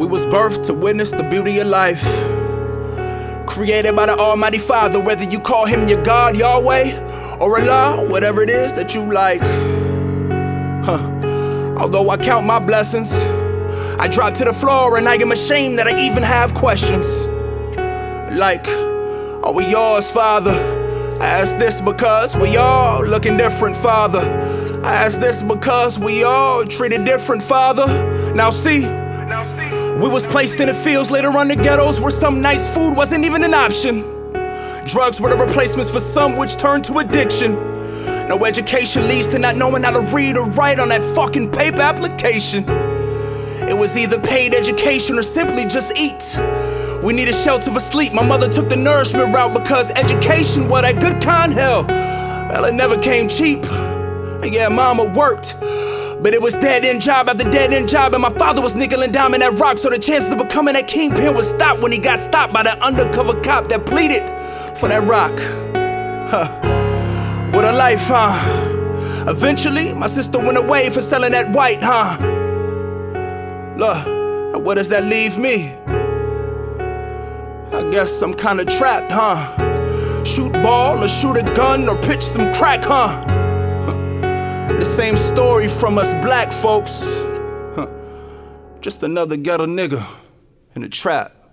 We was birthed to witness the beauty of life, created by the Almighty Father, whether you call him your God, Yahweh, or Allah, whatever it is that you like. Although I count my blessings, I drop to the floor and I am ashamed that I even have questions. Like, are we yours, Father? I ask this because we all looking different, Father. I ask this because we all treated different, Father. Now see, we was placed in the fields, later on the ghettos, where some nights food wasn't even an option. Drugs were the replacements for some, which turned to addiction. No education leads to not knowing how to read or write on that fucking paper application. It was either paid education or simply just eat. We needed shelter for sleep. My mother took the nourishment route because education, what that good kind, hell, well, it never came cheap. And yeah, mama worked, but it was dead-end job after dead-end job, and my father was nickel and diming that rock, so the chances of becoming that kingpin would stop when he got stopped by that undercover cop that pleaded for that rock. What a life, huh? Eventually, my sister went away for selling that white, huh? Look, now where does that leave me? I guess I'm kinda trapped, huh? Shoot ball or shoot a gun or pitch some crack, huh? The same story from us black folks. Just another ghetto nigga in a trap.